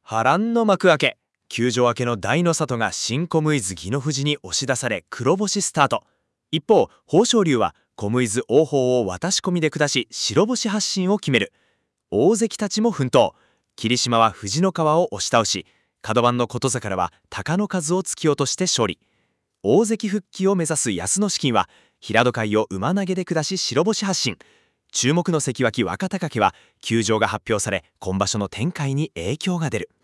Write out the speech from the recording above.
波乱の幕開け。休場明けの大の里が新コムイズ技能富士に押し出され黒星スタート。一方、豊昇龍はコムイズ王鵬を渡し込みで下し白星発進を決める。大関たちも奮闘。霧島は藤の川を押し倒し、角番の琴櫻は貴乃数を突き落として勝利。大関復帰を目指す安野資金は平戸海を馬投げで下し白星発進。注目の関脇若隆景は休場が発表され、今場所の展開に影響が出る。